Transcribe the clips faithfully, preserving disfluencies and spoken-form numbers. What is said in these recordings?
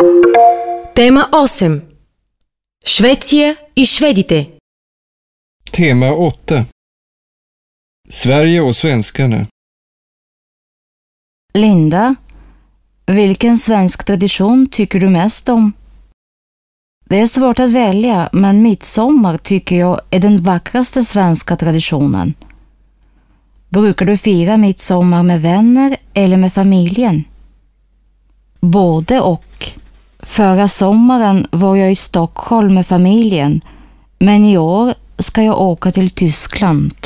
Тема осем. Швеция и шведите. Tema åtta. Sverige och svenskarna. Linda, vilken svensk tradition tycker du mest om? Det är svårt att välja, men midsommar tycker jag är den vackraste svenska traditionen. Brukar du fira midsommar med vänner eller med familjen? Både och. Förra sommaren var jag i Stockholm med familjen, men i år ska jag åka till Tyskland.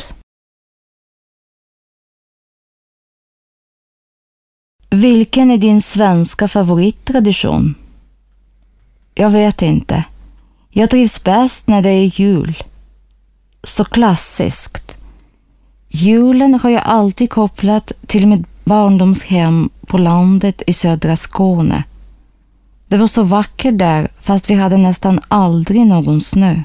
Vilken är din svenska favorittradition? Jag vet inte. Jag trivs bäst när det är jul. Så klassiskt. Julen har jag alltid kopplat till mitt barndomshem på landet i södra Skåne. Det var så vackert där, fast vi hade nästan aldrig någon snö.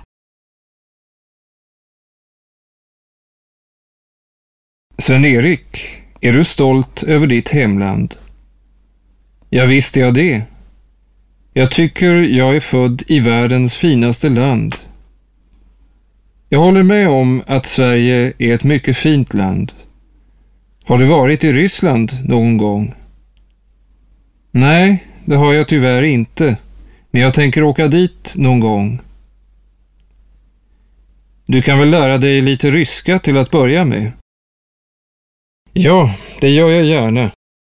Sven-Erik, är du stolt över ditt hemland? Ja, visst är jag det. Jag tycker jag är född i världens finaste land. Jag håller med om att Sverige är ett mycket fint land. Har du varit i Ryssland någon gång? Nej, det har jag tyvärr inte. Men jag tänker åka dit någon gång. Du kan väl lära dig lite ryska till att börja med? Ja, det gör jag gärna.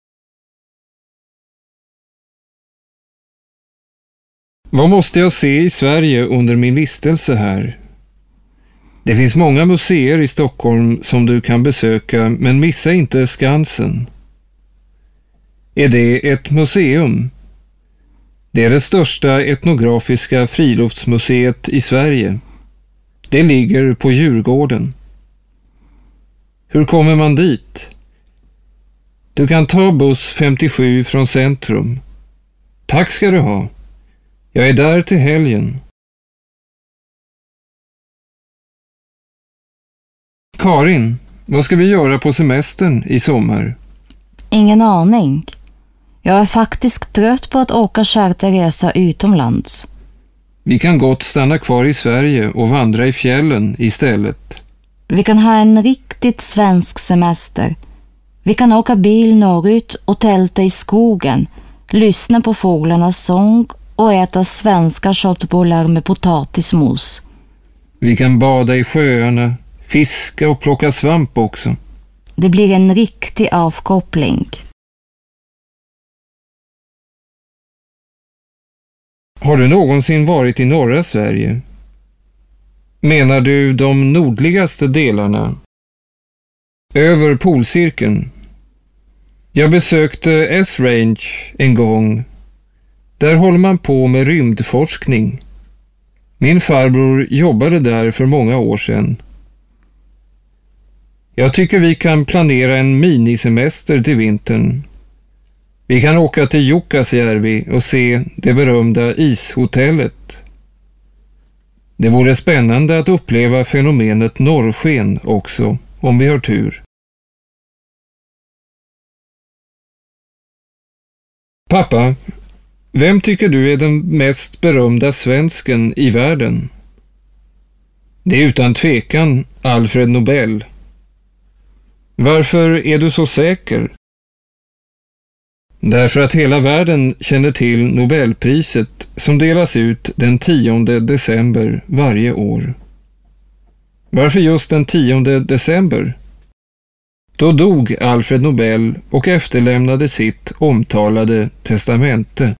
Vad måste jag se i Sverige under min vistelse här? Det finns många museer i Stockholm som du kan besöka, men missa inte Skansen. Är det ett museum? Det är det största etnografiska friluftsmuseet i Sverige. Det ligger på Djurgården. Hur kommer man dit? Du kan ta buss femtiosju från centrum. Tack ska du ha. Jag är där till helgen. Karin, vad ska vi göra på semestern i sommar? Ingen aning. Jag är faktiskt trött på att åka charterresa utomlands. Vi kan gott stanna kvar i Sverige och vandra i fjällen istället. Vi kan ha en riktigt svensk semester. Vi kan åka bil norrut och tälta i skogen, lyssna på fåglarnas sång och äta svenska köttbullar med potatismos. Vi kan bada i sjöarna, fiska och plocka svamp också. Det blir en riktig avkoppling. Har du någonsin varit i norra Sverige? Menar du de nordligaste delarna? Över polcirkeln? Jag besökte S-Range en gång. Där håller man på med rymdforskning. Min farbror jobbade där för många år sedan. Jag tycker vi kan planera en minisemester till vintern. Vi kan åka till Jukkasjärvi och se det berömda ishotellet. Det vore spännande att uppleva fenomenet norrsken också, om vi har tur. Pappa, vem tycker du är den mest berömda svensken i världen? Det är utan tvekan Alfred Nobel. Varför är du så säker? Därför att hela världen känner till Nobelpriset som delas ut den tionde december varje år. Varför just den tionde december? Då dog Alfred Nobel och efterlämnade sitt omtalade testamente.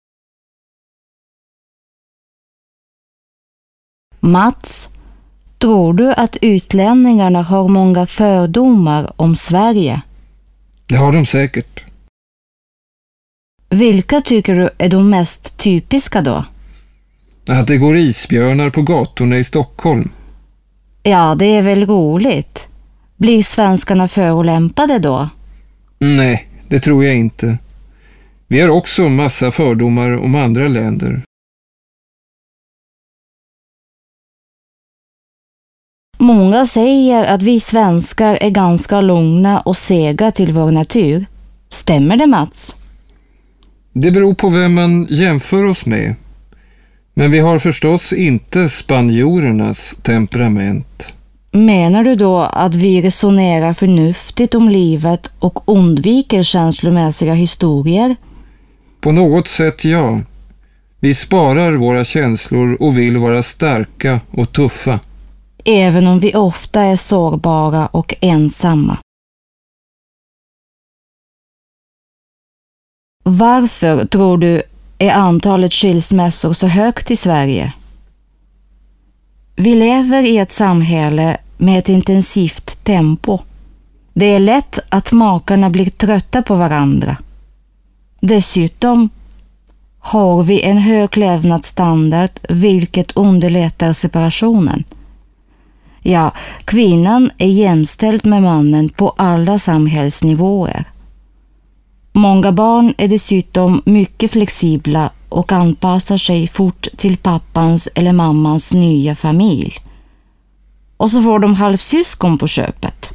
Mats, tror du att utlänningarna har många fördomar om Sverige? Det har de säkert. Vilka tycker du är de mest typiska då? Att det går isbjörnar på gatorna i Stockholm. Ja, det är väl roligt. Blir svenskarna förolämpade då? Nej, det tror jag inte. Vi har också massa fördomar om andra länder. Många säger att vi svenskar är ganska lugna och sega till vår natur. Stämmer det, Mats? Det beror på vem man jämför oss med. Men vi har förstås inte spanjorernas temperament. Menar du då att vi resonerar förnuftigt om livet och undviker känslomässiga historier? På något sätt ja. Vi sparar våra känslor och vill vara starka och tuffa. Även om vi ofta är sårbara och ensamma. Varför tror du är antalet skilsmässor så högt i Sverige? Vi lever i ett samhälle med ett intensivt tempo. Det är lätt att makarna blir trötta på varandra. Dessutom har vi en hög levnadsstandard vilket underlättar separationen. Ja, kvinnan är jämställd med mannen på alla samhällsnivåer. Många barn är dessutom mycket flexibla och anpassar sig fort till pappans eller mammans nya familj. Och så får de halvsyskon på köpet.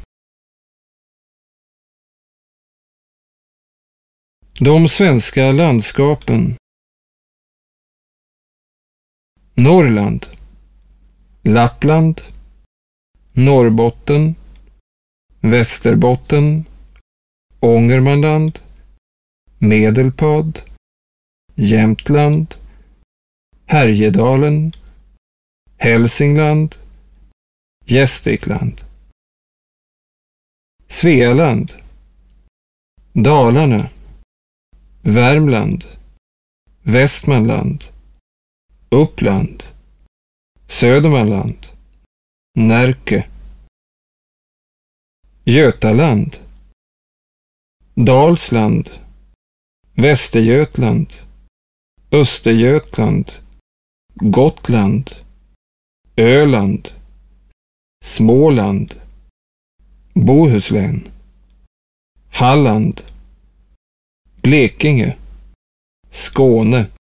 De svenska landskapen. Norrland, Lappland, Norrbotten, Västerbotten, Ångermanland, Medelpad, Jämtland, Härjedalen, Hälsingland, Gästrikland. Svealand, Dalarna, Värmland, Västmanland, Uppland, Södermanland, Närke. Götaland, Dalsland, Västergötland, Östergötland, Gotland, Öland, Småland, Bohuslän, Halland, Blekinge, Skåne,